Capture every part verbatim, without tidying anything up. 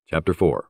Chapter four.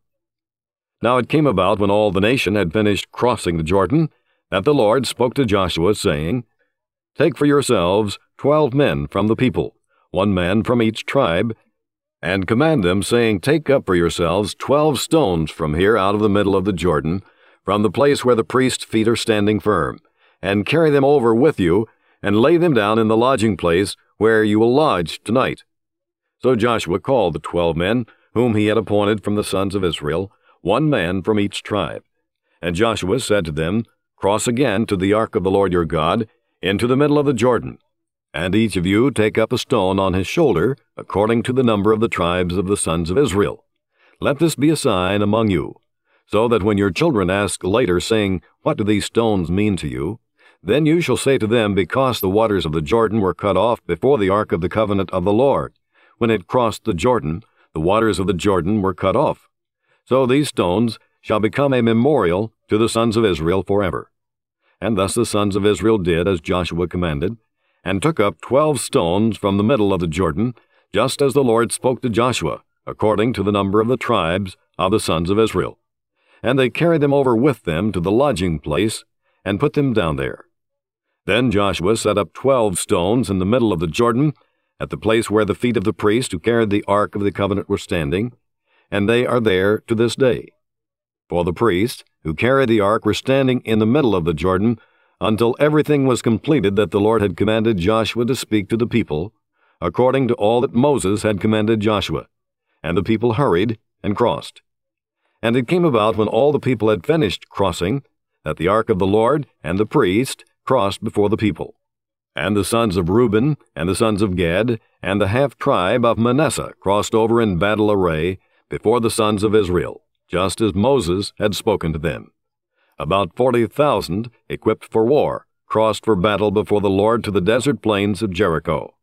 Now it came about, when all the nation had finished crossing the Jordan, that the Lord spoke to Joshua, saying, Take for yourselves twelve men from the people, one man from each tribe, and command them, saying, Take up for yourselves twelve stones from here out of the middle of the Jordan, from the place where the priest's feet are standing firm, and carry them over with you, and lay them down in the lodging place where you will lodge tonight. So Joshua called the twelve men, whom he had appointed from the sons of Israel, one man from each tribe. And Joshua said to them, Cross again to the ark of the Lord your God, into the middle of the Jordan, and each of you take up a stone on his shoulder, according to the number of the tribes of the sons of Israel. Let this be a sign among you, so that when your children ask later, saying, What do these stones mean to you? Then you shall say to them, Because the waters of the Jordan were cut off before the ark of the covenant of the Lord. When it crossed the Jordan, the waters of the Jordan were cut off. So these stones shall become a memorial to the sons of Israel forever. And thus the sons of Israel did as Joshua commanded, and took up twelve stones from the middle of the Jordan, just as the Lord spoke to Joshua, according to the number of the tribes of the sons of Israel. And they carried them over with them to the lodging place, and put them down there. Then Joshua set up twelve stones in the middle of the Jordan, at the place where the feet of the priest who carried the ark of the covenant were standing, and they are there to this day. For the priests who carried the ark were standing in the middle of the Jordan, until everything was completed that the Lord had commanded Joshua to speak to the people, according to all that Moses had commanded Joshua. And the people hurried and crossed. And it came about, when all the people had finished crossing, that the ark of the Lord and the priest crossed before the people. And the sons of Reuben, and the sons of Gad, and the half-tribe of Manasseh crossed over in battle array before the sons of Israel, just as Moses had spoken to them. About forty thousand, equipped for war, crossed for battle before the Lord to the desert plains of Jericho.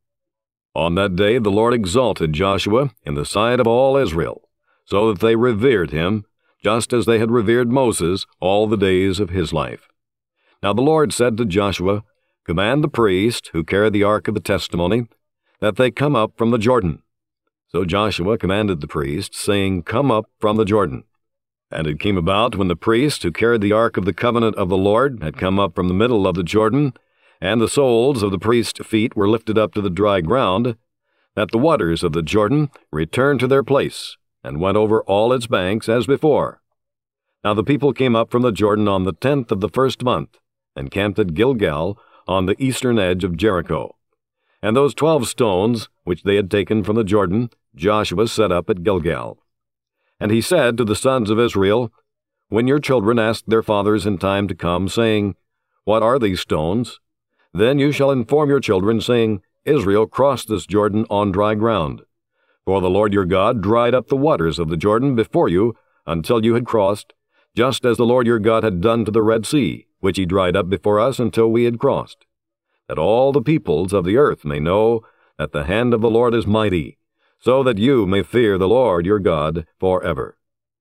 On that day the Lord exalted Joshua in the sight of all Israel, so that they revered him, just as they had revered Moses all the days of his life. Now the Lord said to Joshua, Command the priest who carry the ark of the testimony, that they come up from the Jordan. So Joshua commanded the priests, saying, Come up from the Jordan. And it came about, when the priest who carried the ark of the covenant of the Lord had come up from the middle of the Jordan, and the soles of the priest's feet were lifted up to the dry ground, that the waters of the Jordan returned to their place, and went over all its banks as before. Now the people came up from the Jordan on the tenth of the first month, and camped at Gilgal on the eastern edge of Jericho. And those twelve stones, which they had taken from the Jordan, Joshua set up at Gilgal. And he said to the sons of Israel, When your children ask their fathers in time to come, saying, What are these stones? Then you shall inform your children, saying, Israel crossed this Jordan on dry ground. For the Lord your God dried up the waters of the Jordan before you until you had crossed, just as the Lord your God had done to the Red Sea, which he dried up before us until we had crossed, that all the peoples of the earth may know that the hand of the Lord is mighty, so that you may fear the Lord your God forever.